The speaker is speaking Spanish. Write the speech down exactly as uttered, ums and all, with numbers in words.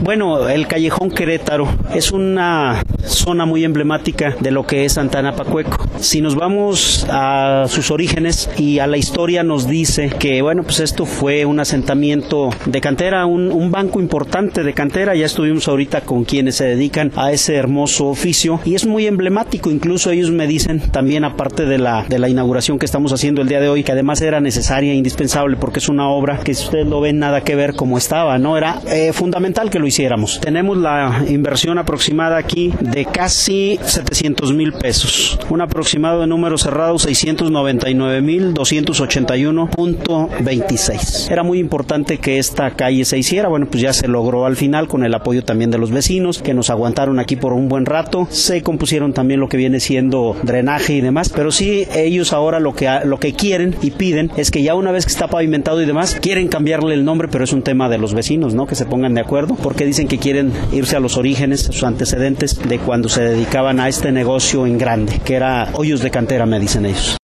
Bueno, el Callejón Querétaro es una zona muy emblemática de lo que es Santana Pacueco. Si nos vamos a sus orígenes y a la historia, nos dice que, bueno, pues esto fue un asentamiento de cantera, un, un banco importante de cantera. Ya estuvimos ahorita con quienes se dedican a ese hermoso oficio y es muy emblemático. Incluso ellos me dicen también, aparte de la, de la inauguración que estamos haciendo el día de hoy, que además era necesaria e indispensable porque es una obra que, si ustedes lo ven, nada que ver como estaba, ¿no? Era eh, fundamental que lo hiciéramos. Tenemos la inversión aproximada aquí de casi setecientos mil pesos. Un aproximado de números cerrados seiscientos noventa y nueve mil doscientos ochenta y uno punto veintiséis. Era muy importante que esta calle se hiciera. Bueno, pues ya se logró al final con el apoyo también de los vecinos que nos aguantaron aquí por un buen rato. Se compusieron también lo que viene siendo drenaje y demás, pero sí, ellos ahora lo que, lo que quieren y piden es que ya una vez que está pavimentado y demás, quieren cambiarle el nombre, pero es un tema de los vecinos, ¿no? Que se pongan de acuerdo, porque dicen que quieren irse a los orígenes, a sus antecedentes de cuando se dedicaban a este negocio en grande, que era hoyos de cantera, me dicen ellos.